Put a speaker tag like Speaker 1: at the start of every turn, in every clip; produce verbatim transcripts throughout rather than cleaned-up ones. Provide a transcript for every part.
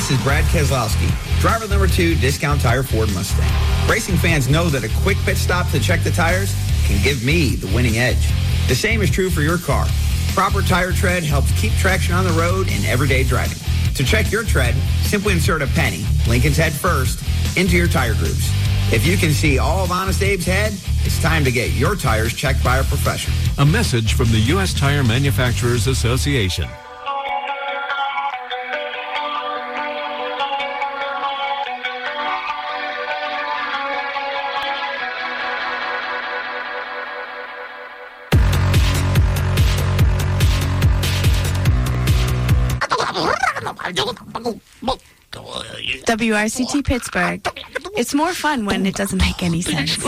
Speaker 1: This is Brad Keselowski, driver number two, Discount Tire Ford Mustang. Racing fans know that a quick pit stop to check the tires can give me the winning edge. The same is true for your car. Proper tire tread helps keep traction on the road in everyday driving. To check your tread, simply insert a penny, Lincoln's head first, into your tire grooves. If you can see all of Honest Abe's head, it's time to get your tires checked by a professional.
Speaker 2: A message from the U S Tire Manufacturers Association.
Speaker 3: W R C T Pittsburgh. It's more fun when it doesn't make any sense.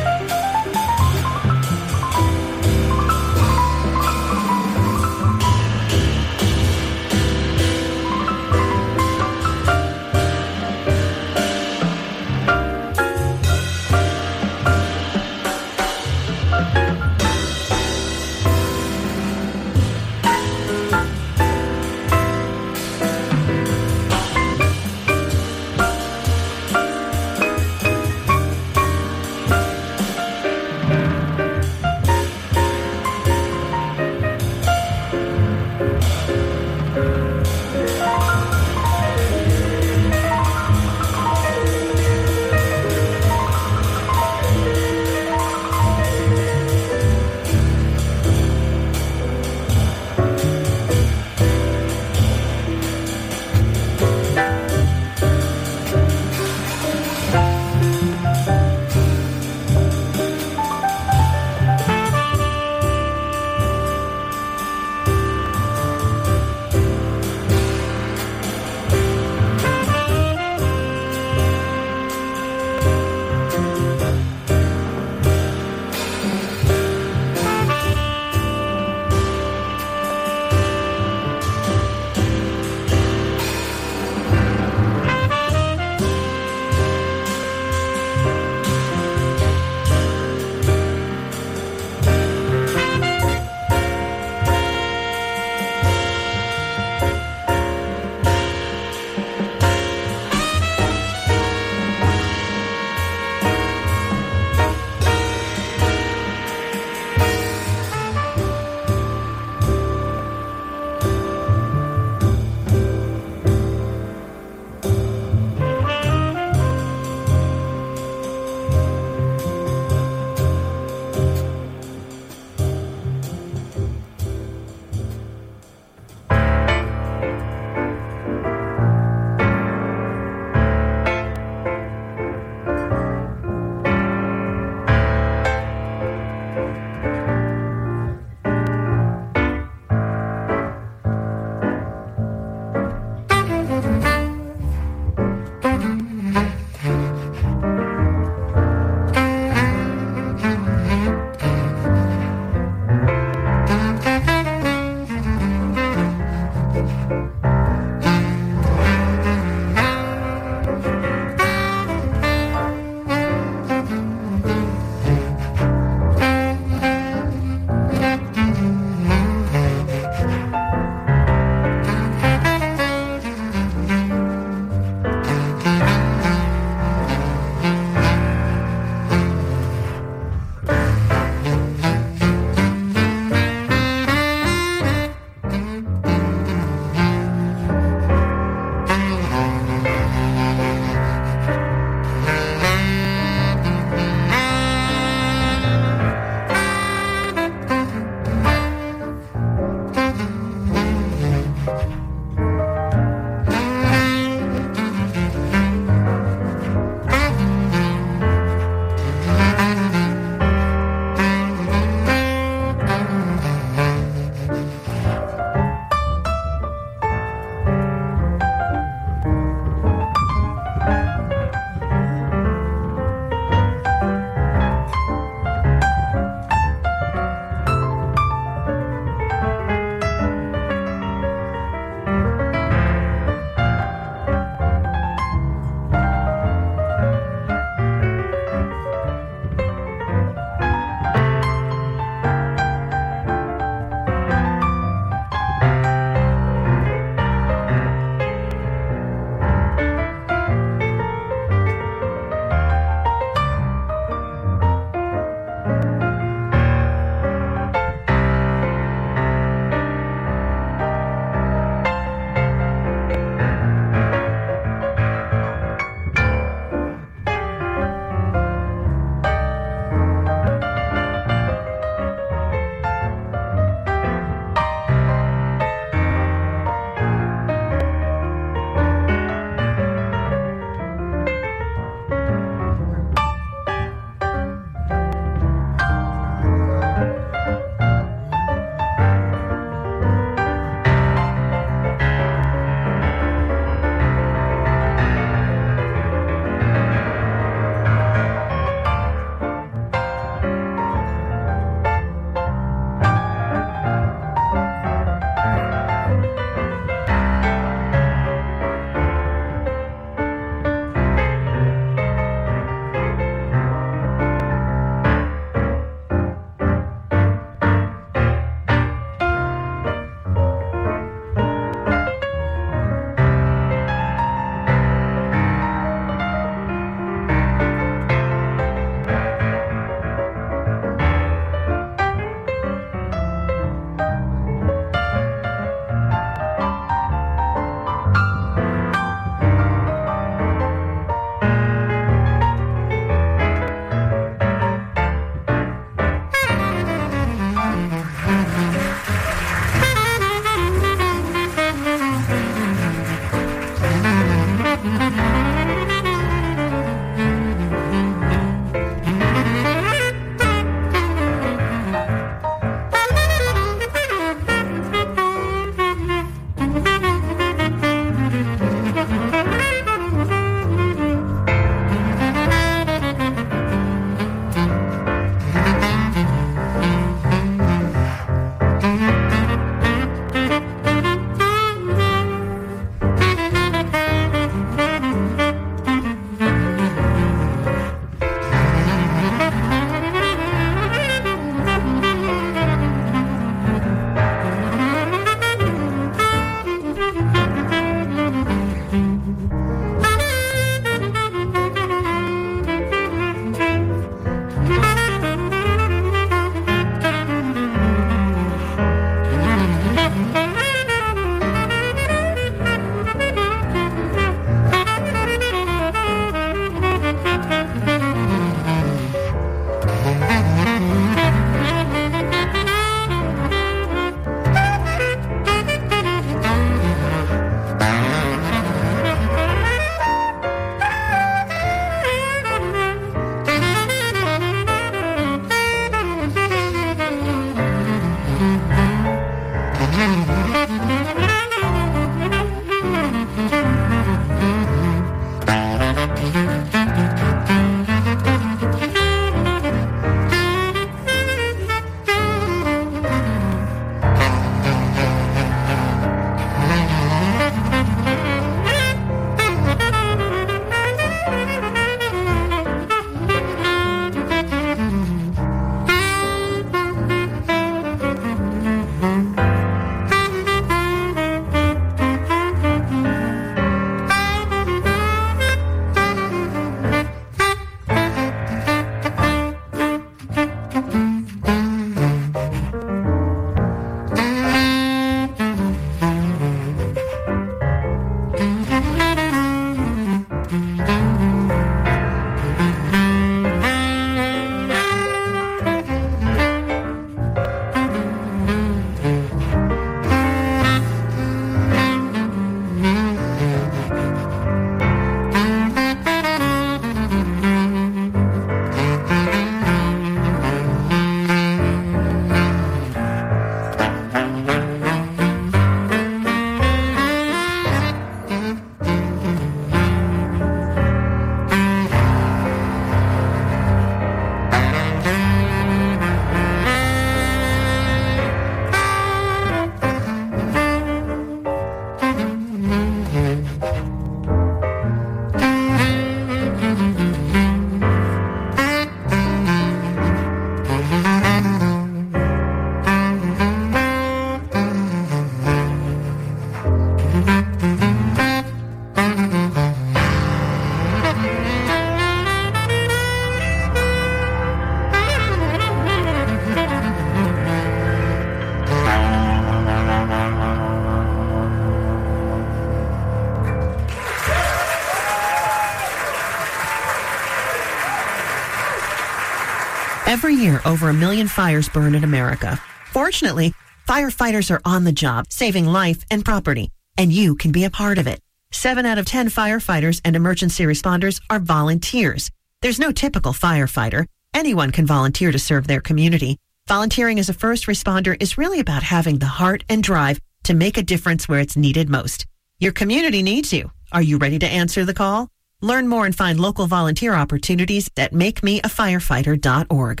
Speaker 4: Every year, over a million fires burn in America. Fortunately, firefighters are on the job, saving life and property, and you can be a part of it. Seven out of ten firefighters and emergency responders are volunteers. There's no typical firefighter. Anyone can volunteer to serve their community. Volunteering as a first responder is really about having the heart and drive to make a difference where it's needed most. Your community needs you. Are you ready to answer the call? Learn more and find local volunteer opportunities at make me a firefighter dot org.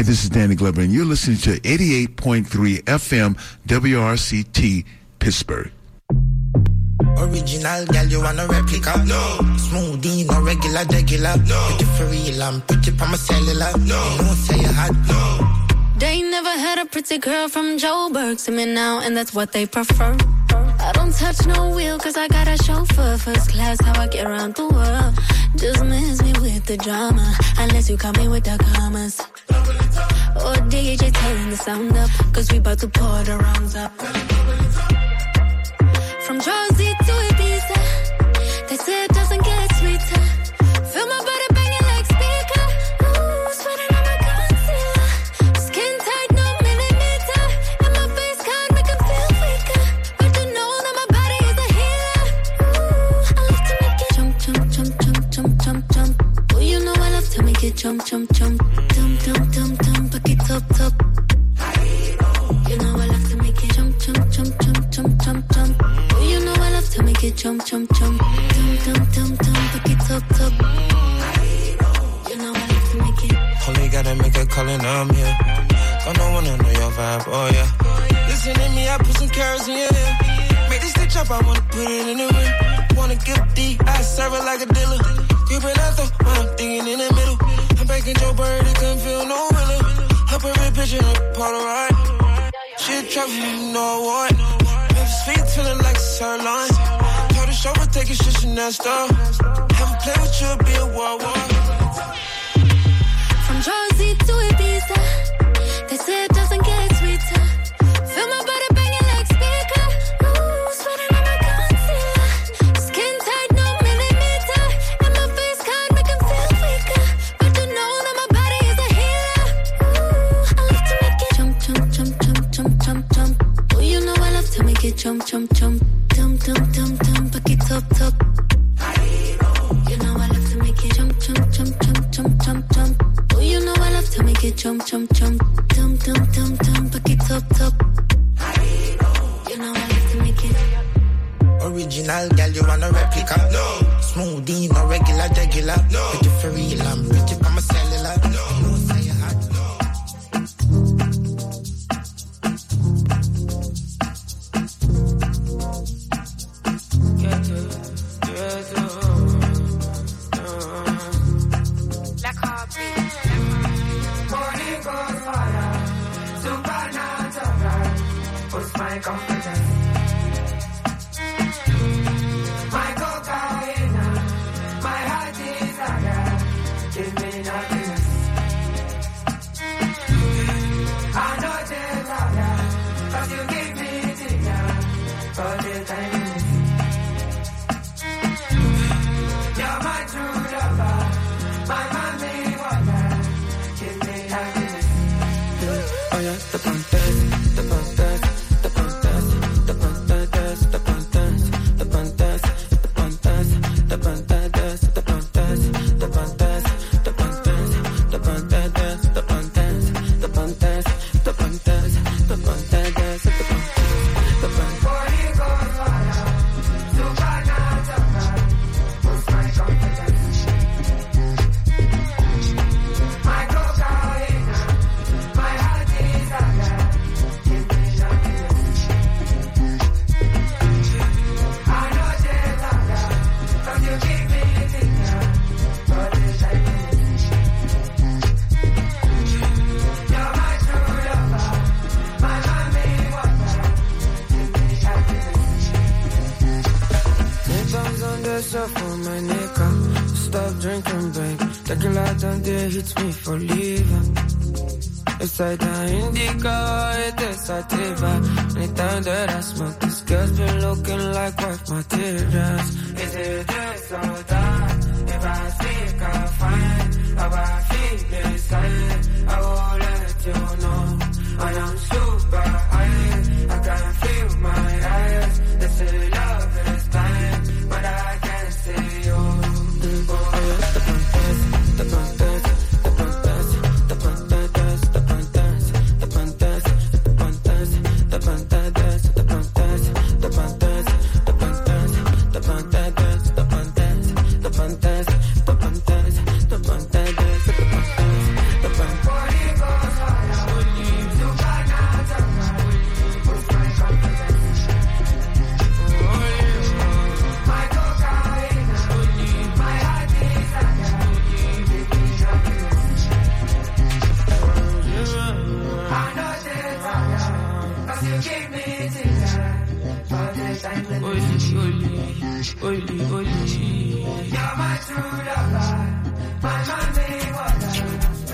Speaker 5: Hi, this is Danny Glover, and you're listening to eighty-eight point three F M W R C T Pittsburgh.
Speaker 6: Original girl, you want a replica? No. Smoothie, no regular, regular. No. Pretty for real, I'm pretty for my cellular. No. You know, say you hot. No.
Speaker 7: They never had a pretty girl from Joburg to me now, and that's what they prefer. I don't touch no wheel, cause I got a chauffeur. First class, how I get around the world. Just miss me with the drama, unless you come in with the commas. Or D J turn the sound up, cause we about to pour the rounds up. From Jersey to Ibiza, they say it doesn't get sweeter. Feel my body banging like speaker. Ooh, sweating on my concealer. Skin tight, no millimeter. And my face can't make them feel weaker. But you know that my body is a healer. Ooh, I love to make it jump, jump, jump, jump, jump, jump, jump. Oh, you know I love to make it jump, jump, jump. Dum, dum, dum, dum, back it up, top. You know I love to make it jump, jump, jump, jump, jump, jump, jump. You know I love to make it jump, jump, jump. Dum, dum, dum, dum, back it up, top. You know I love to make it.
Speaker 6: Only gotta make a call and I'm here. Gonna wanna know your vibe, oh yeah. Listen to me, I put some carrots in your ear. Make this stitch up, I wanna put it in the ring. Wanna give D, I serve it like a dealer. Creeping out the, I'm thinking in the middle. I'm baking Joe Bird, it couldn't feel no realer. Up every picture, up Polaroid. Shit travel, you know what? Feet feeling like sirloin. Told the chauffeur take a shit in that store. Have a play with you, be a world war.
Speaker 7: From Jersey to Ibiza, they say it doesn't get sweeter. Feel my body banging like speaker. Ooh, sweating on my concealer. Skin tight, no millimeter. And my face can't make them feel weaker. But you know that my body is a healer. Ooh, I love to make it jump, jump, jump, jump, jump, jump, jump. Oh, you know I love to make it jump, jump, jump. Dum, dum, dum, dum, back it up, top. You know I love to make it jump, jump, jump, jump, jump, jump, jump. Oh, you know I love to make it jump, jump, jump. Dum, dum, dum, dum, back it up, top. You know I love to make it.
Speaker 6: Original girl, you want a replica? No. Smoothie, no regular, regular. No. Pretty for real, I'm pretty for my cellular. No. You know, say you hot.
Speaker 8: Upside down indica, it is sativa. Anytime that I smoke, this girl's been looking like wife materials. Is it this or that? If I speak, I'll find how I feel inside. I will let you know when I'm super high. I can feel my eyes. They say love is blind, but I can't see you. Oh, yeah, the fantastic, the fantastic.
Speaker 6: The
Speaker 8: Oily, oily. You're my true lover, my Monday water.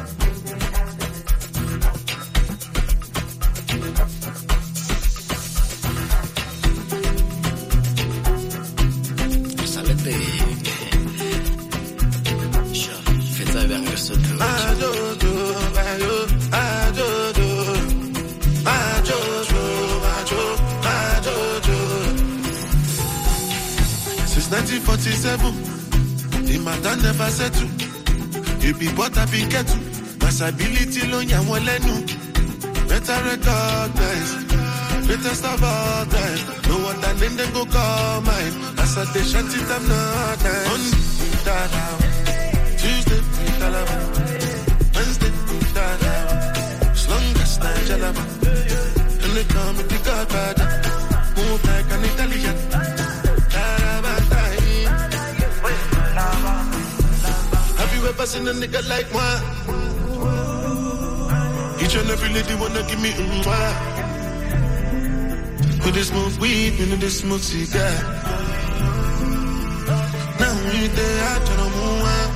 Speaker 9: Salete. Sure, fais ça vers le saut. Adodo, adodo, adodo, adodo, adodo. Since nineteen forty-seven, the matter never settle. You be what I be get to. Masability lo nyawo lenu. Better recognize. Greatest of all time. No one that name them go call mine. As I they shan't it, I'm not nice. Monday, da-da. Tuesday, da-da. Wednesday, da-da. Slongest night, jalaba. And they call me the Godfather. Move like an Italian. Have you ever seen a nigga like one? Each and every lady wanna give me mm -wah. When they smoke weed, when they smoke cigar. Now we there, I turn on one.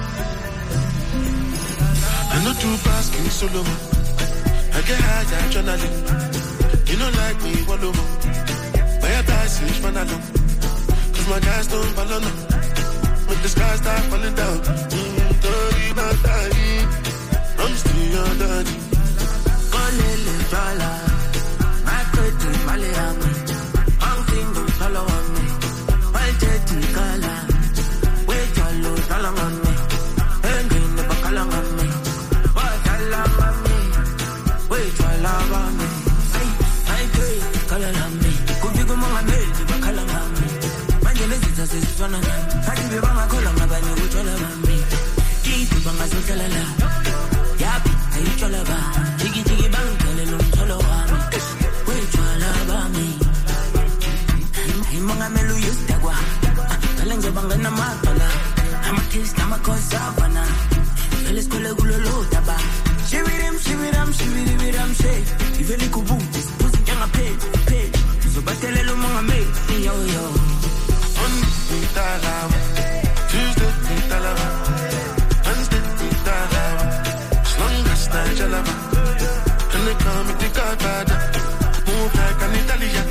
Speaker 9: I know two fast, give me solo. I get high, I journaling. You don't like me, one over. But I die, switch man alone. Cause my guys don't follow no. But the sky start falling down. Mm, dirty, my daddy. I'm still your daddy.
Speaker 8: Olele, jala. My pretty, Malayami. Follow on me, I'll take the color. Wait, your load, along on me. And in the back along on me. What along on me? Wait, your love on me. I, I take the color on me. Could you go on me? The back along on me. My name is Jesus, it's one of them. I give you my color, my body, which all on me. Keep you by my social love. Yap, I eat all about. Jiggy, jiggy, bang, tell it, follow on me. Wait, your love on me. Imong amelu yustagwa Kalenge banga na matola I'ma kiss na makosavana Felis kule gulolo taba Shivirim, shiviram, shiviriviram shake Iveli kubutis, pussy janga pay, pay So batele lo mga me, yo yo
Speaker 9: Monday, talawa Tuesday, talawa Wednesday, talawa Slongas na jalaba And they call me the Godfather Move like an Italian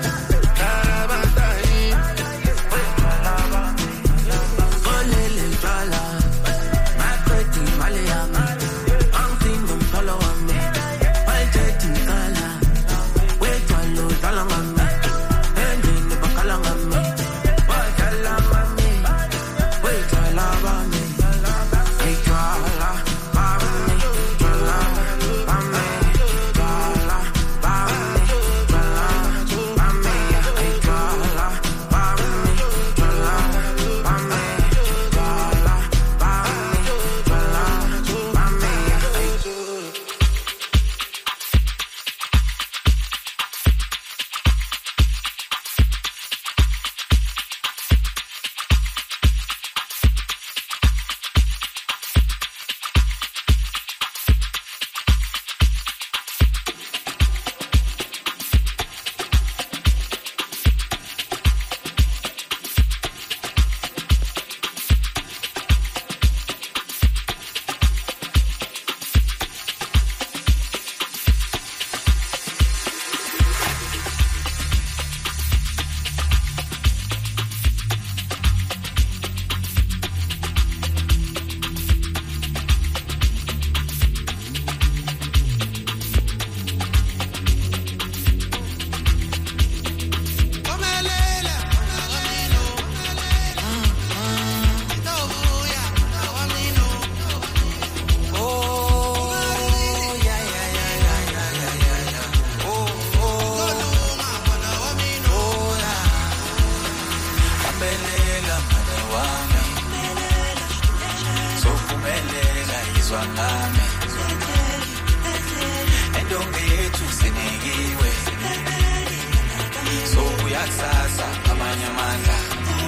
Speaker 8: sasa amanya manda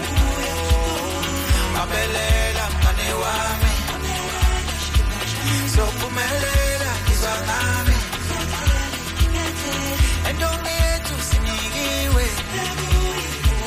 Speaker 8: Mabelela mane wami So kumelela izanami Endonge tu sinigiwe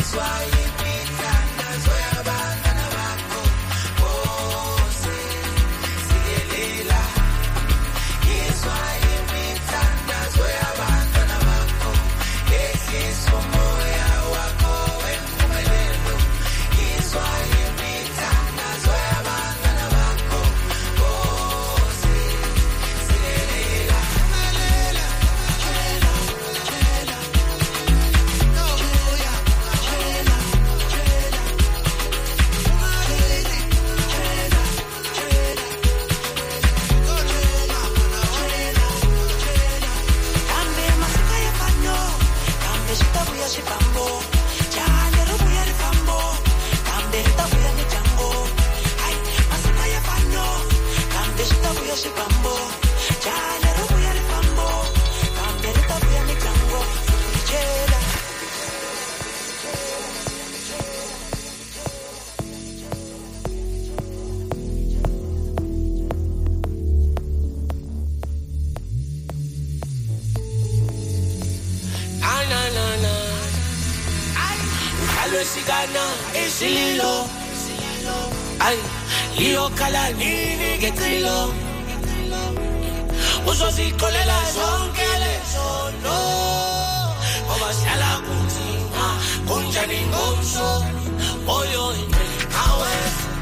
Speaker 6: Sigana esililo ay liyo kala nini getilo uzozikolela zonke lezono ngoba sihlala kunzima kunjani ngomso oyo ingawe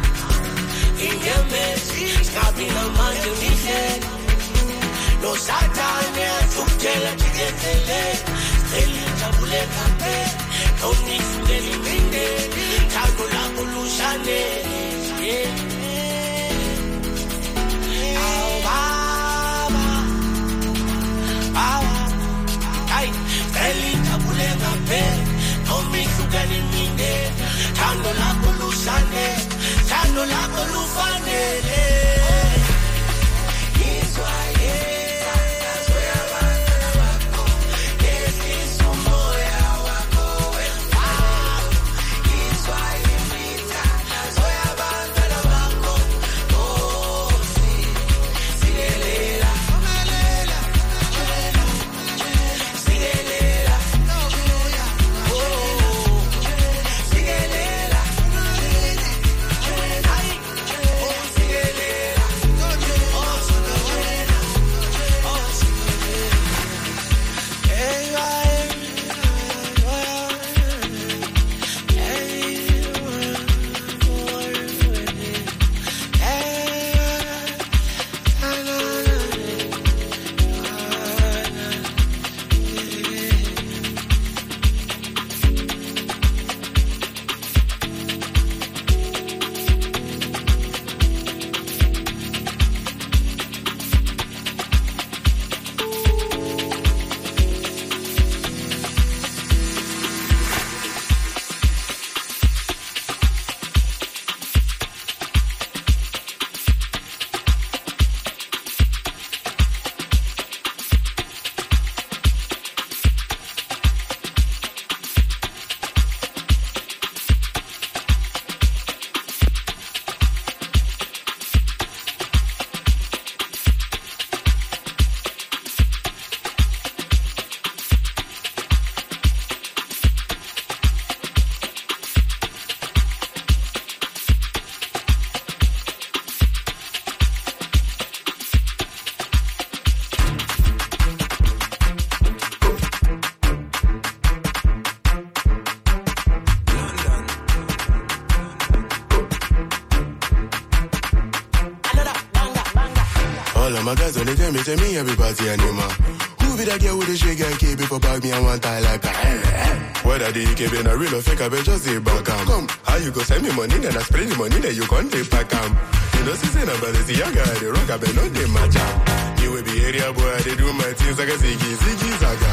Speaker 6: ingemezi skabina manje nise no satane tukela tiketele elinjabule kape don't need to get in there. Tango la pollushane. Oh, baba. Baba. Ay, feli tabule gape. Don't need to get in there. Tango la pollushane. Tango la pollushane. It's why
Speaker 9: My guys when they tell me, tell me everybody animal. Who be that girl with the shake and keep it for bag me and one tie like that? Whether they keep in a real or fake, I bet just say back am. Come, how you go send me money, then I spray the money, then you can't take back am. You know, see, say, but it's the young guy, the rock, I bet not they match am. You will be area boy, they do my things like a ziggy, ziggy, zaga.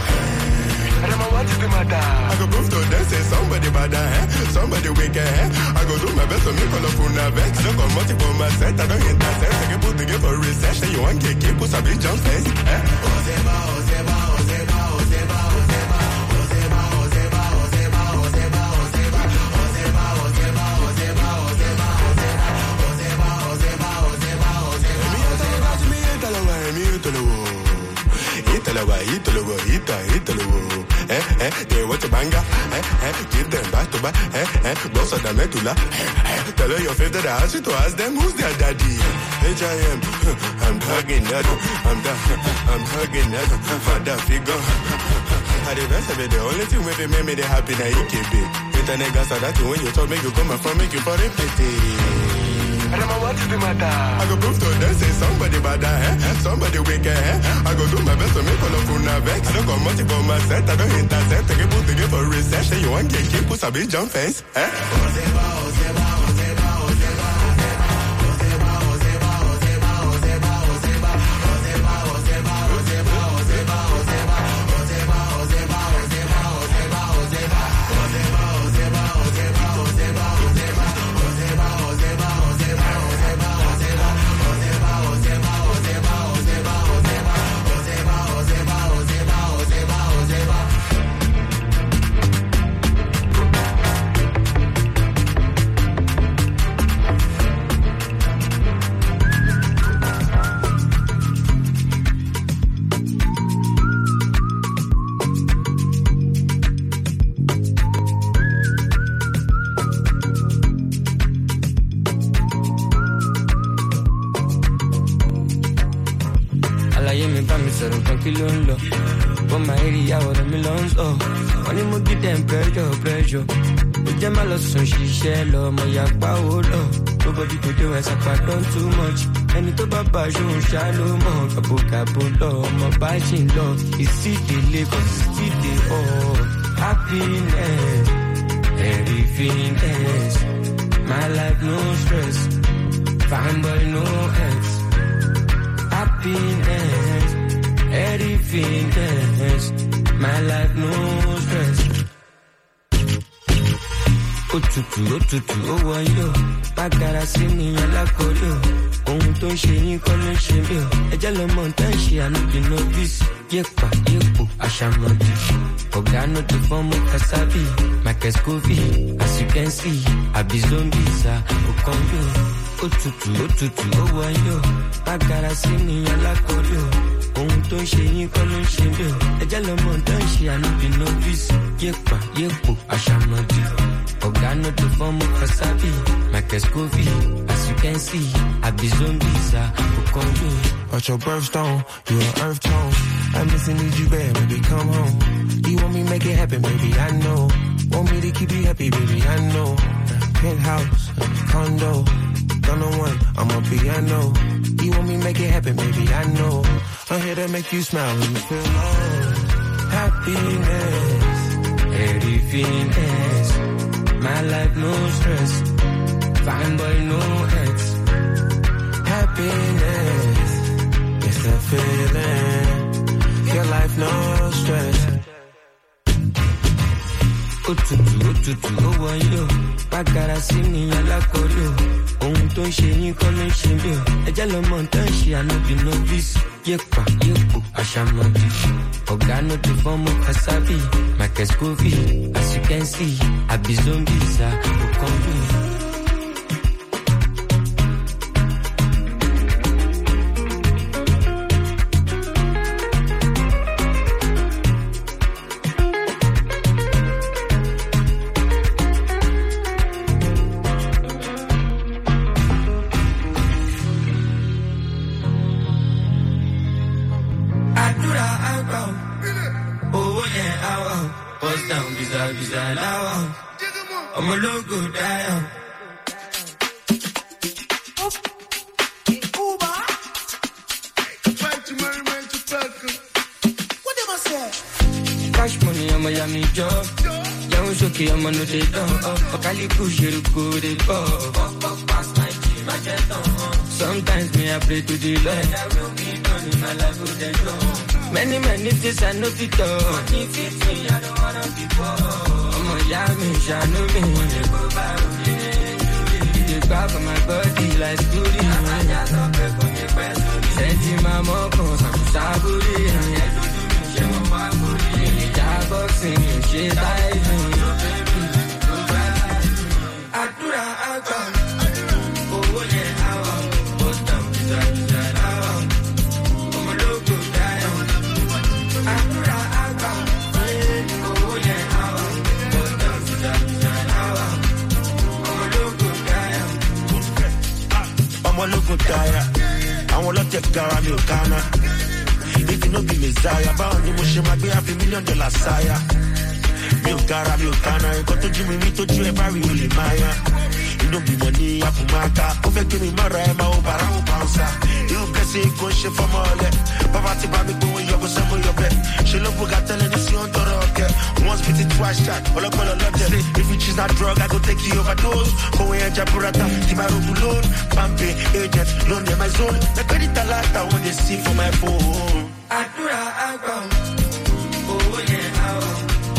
Speaker 9: I don't know what is the matter. I go prove to them, say somebody bad, eh? Somebody wicked, eh? I go do my best to make all of you nervous. I don't come multiple my set, I don't intercept. I can put together for research, then you want to keep put a big jump fence, eh? Ozeba, Ozeba, Ozeba, Ozeba, Ozeba, Ozeba, Ozeba, Ozeba, Ozeba, Ozeba, Ozeba, Ozeba, Ozeba, Ozeba, Ozeba, Ozeba, Ozeba, Ozeba, Ozeba. Mi entalo, mi entalo, mi entalo. Italo, italo, ita, italo. Eh, eh, they want to banga. eh, eh, give them back to back, eh, eh, boss of the medulla. Tell her your favorite that I ask you to ask them who's their daddy. H I M, I'm hugging that, I'm that, I'm hugging that, father figure. I the best of it, the only thing with me make me the happy now you keep it. It's a nigga so that when you talk, make you come and from, make you for repeat it. I don't know what is the matter. I go prove to them, say somebody bad, eh? Somebody wicked, eh? I go do my best to make all of you vex. I don't come much for my set, I don't intercept. I get put together for research. Say you want to keep put a big jump fence, eh?
Speaker 8: For my area, what a millions, oh. When you get them pressure, pressure. With them, I lost some shit, low, my yakpa, oh, low. Nobody could do as I done too much. And it's about passion, shallow, more. Kabu, kabu, low, my passion, low. It's city, Lagos, city, oh. Happiness, everything else. My life, no stress. Fine boy, no ex. Happiness. Everything else, my life no stress. Oh tutu, oh tutu, oh wayo. Bagara si mi alakolo. Ohun tó ń ṣe yín kọ́ ló ń ṣe mí o. Ẹjẹ́ lọ́mọ tá ń ṣe ànúbì novice. Yépa, yépo, àṣàmọ̀dì. Ọ̀gá no dey form of kasabi. Michael Scoville, as you can see. Àbí zombies, ah, okonjo. Oh tutu, oh tutu, oh wayo. Bagara si mi alakolo. Ohun tó ń ṣe yín kọ́ ló ń ṣe mí o. Ẹjẹ́ lọ́mọ tó ń ṣe ànúbì novice. Yépa, yépo, àṣàmọ̀dì. Ọ̀gá no dey form of kasabi. Michael Scoville, as you can see. Àbí zombies, ah, okonjo.
Speaker 6: At your birthstone, you an earth tone. I'm missing need you bad, baby, come home. You want me make it happen, baby, I know. Want me to keep you happy, baby, I know. Penthouse, condo, don't know one, I'm a piano. You want me make it happen, baby, I know. I'm here to make you smile and feel love. Happiness,
Speaker 8: everything else. My life, no stress. Fine boy, no ex.
Speaker 6: Happiness, it's the feeling. Your life, no stress.
Speaker 8: Oh tutu, oh tutu, oh wayo. Bagara si mi alakolo. Ohun tó ń ṣe yín kọ́ ló ń ṣe mí o. Ẹjẹ́ lọ́mọ tó ń ṣe ànúbì novice. Yépa, yépo, àṣàmọ̀dì. Ọ̀gá no dey form of kasabi. Michael Scoville, as you can see. Àbí zombies, ah, okonjo. I'm a logo down. Cash money, I'm a yummy job. Young Shoki, I'm a no day done. Oh, Kali Kushiru, good day, sometimes me, I pray to the Lord. I will be done in my life with the Lord. Many, many things I know fit all. Money fit me, I don't wanna be poor. Yeah, me, shine me. They grab on my body like scooty. Senti my moko, some saburi. Boxing, shit, I do. Adura, Adura. Oh, yeah, I want. Post down, design, design, I want. I'm a local guy. Adura, Adura. Oh, yeah, I want.
Speaker 6: want to go die. I want to take care of your Ghana. If you know be Messiah, about the motion, might be half a million dollar sire. Mio cara, mio cana, got to Jimmy, me to you, every really Maya. You don't be money, I put my car, over to me, Mara, my own barrel bouncer. You can see go shit from all that. Pavati Babi, go in your summer, your bed. She look for got telling this on the rock. Once bit it twice, shot, all up on a love. If you choose that drug, I go take you overdose. Go in Japurata, Timaru Bulon, Pampe, agent, loan in my zone. The credit a lot, I want to see for my phone.
Speaker 8: Akura, Akura, oh yeah, oh.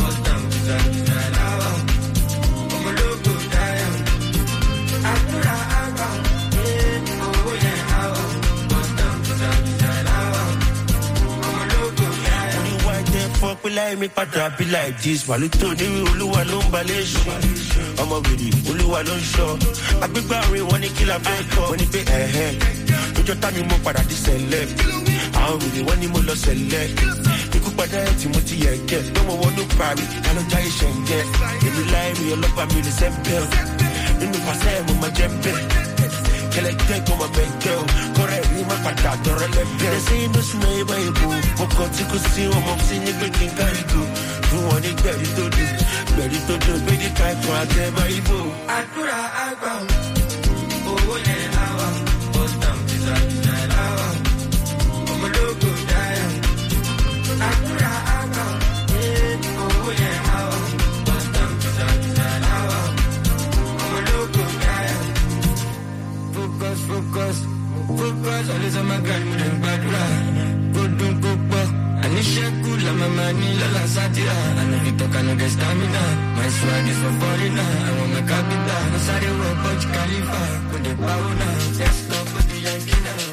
Speaker 6: Fuck we like me, pata be like this. Malito ni Oluwa lo mbalejo. I'm a really Oluwa lo show. I be barry when he kill a fake when he pay eh eh. You just tell me more pada di select. I really want him lo select. You could pada Timothy get. No more want to parry. I don't try shenge. If you lie me, you look at me the same pill. You know pass with my jembe. Keleke como benkel, corre rima pata torre lebe. They say no smell by boo, oko tiku si o mom si ni breaking karigo. You want it ready to do, ready to do, ready to try for a day by boo.
Speaker 8: Akura akwa, oh yeah awa, post down pizza pizza awa, omo logo daya. Akura akwa, oh yeah awa, post down pizza pizza awa, omo logo daya. Focus, focus, focus. Always on my grind, with them bad ride. Go do go back. I need share good, like my money, la la satira. I know you talk, I know get stamina. My swag is for foreigner. I want my capital. No sorry, we're Burj Khalifa. Put the power now. Let's go for the Yankee now.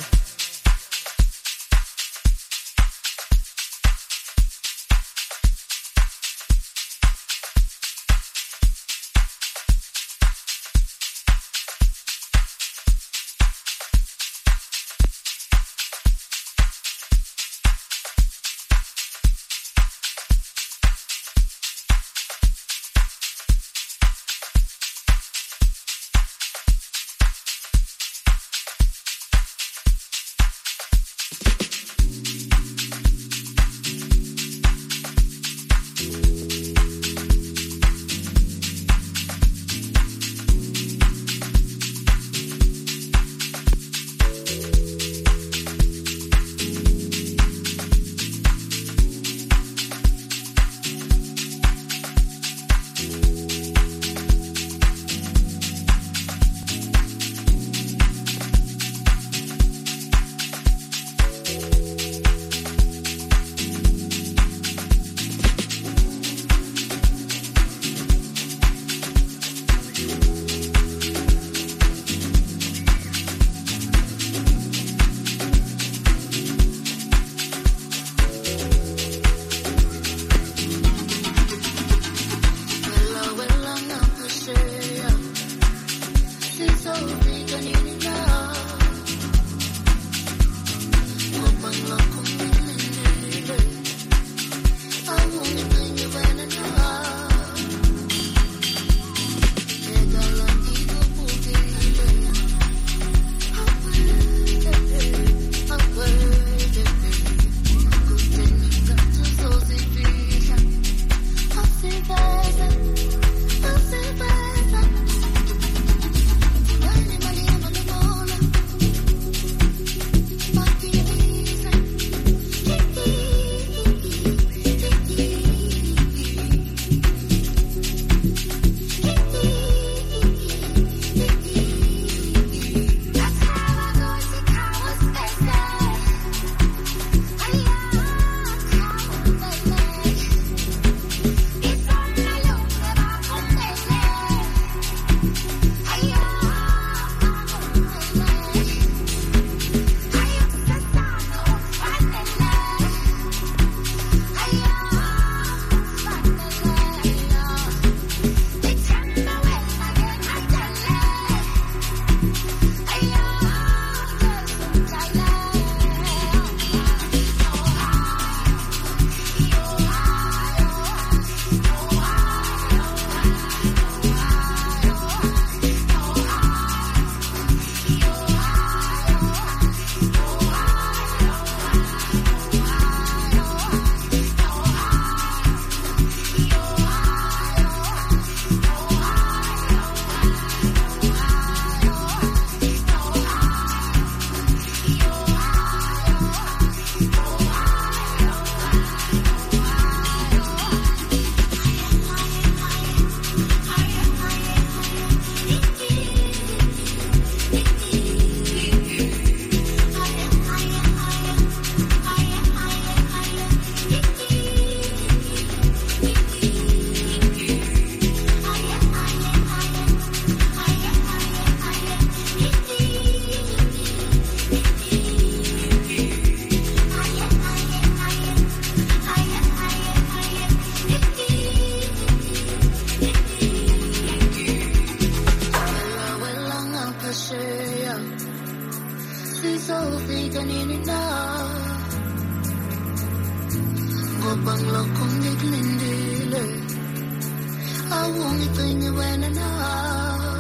Speaker 7: only thing you wanna know.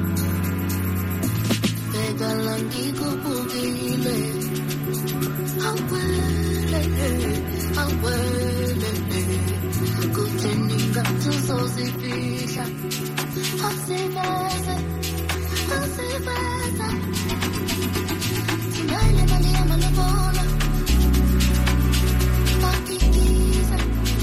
Speaker 7: Teka lang ikupugile. Awele, awele. Kuteninga tuzozifihla. Asibese, asibese. Tonight mali amalobola. Pakikiza.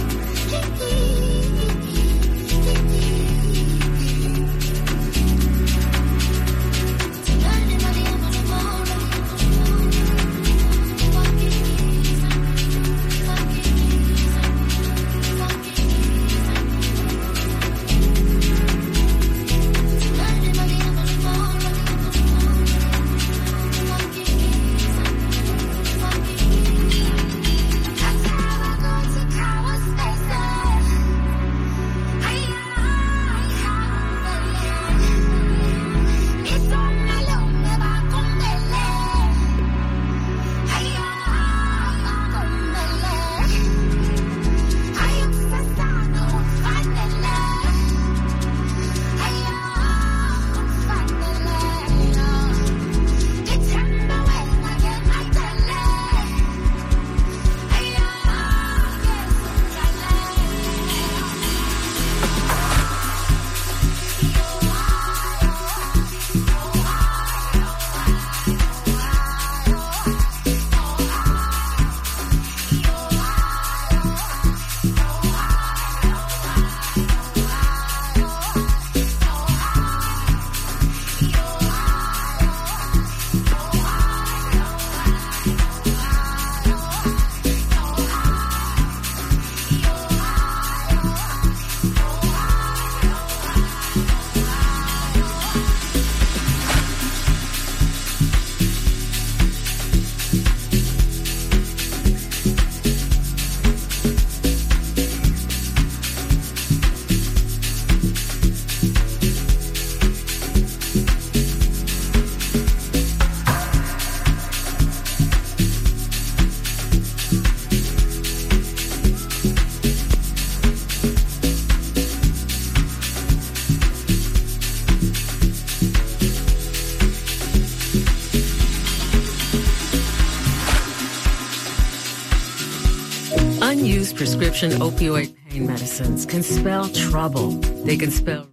Speaker 10: Unused prescription opioid pain medicines can spell trouble. They can spell...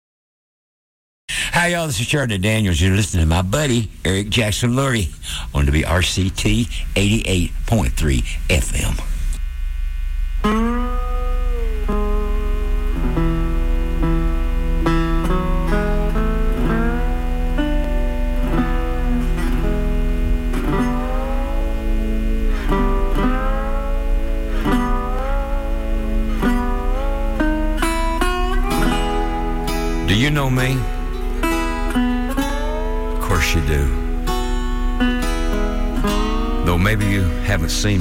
Speaker 11: Hi, y'all. This is Sheridan Daniels. You're listening to my buddy, Eric Jackson Lurie, on W R C T eighty-eight point three F M. Do you know me? Of course you do. Though maybe you haven't seen me.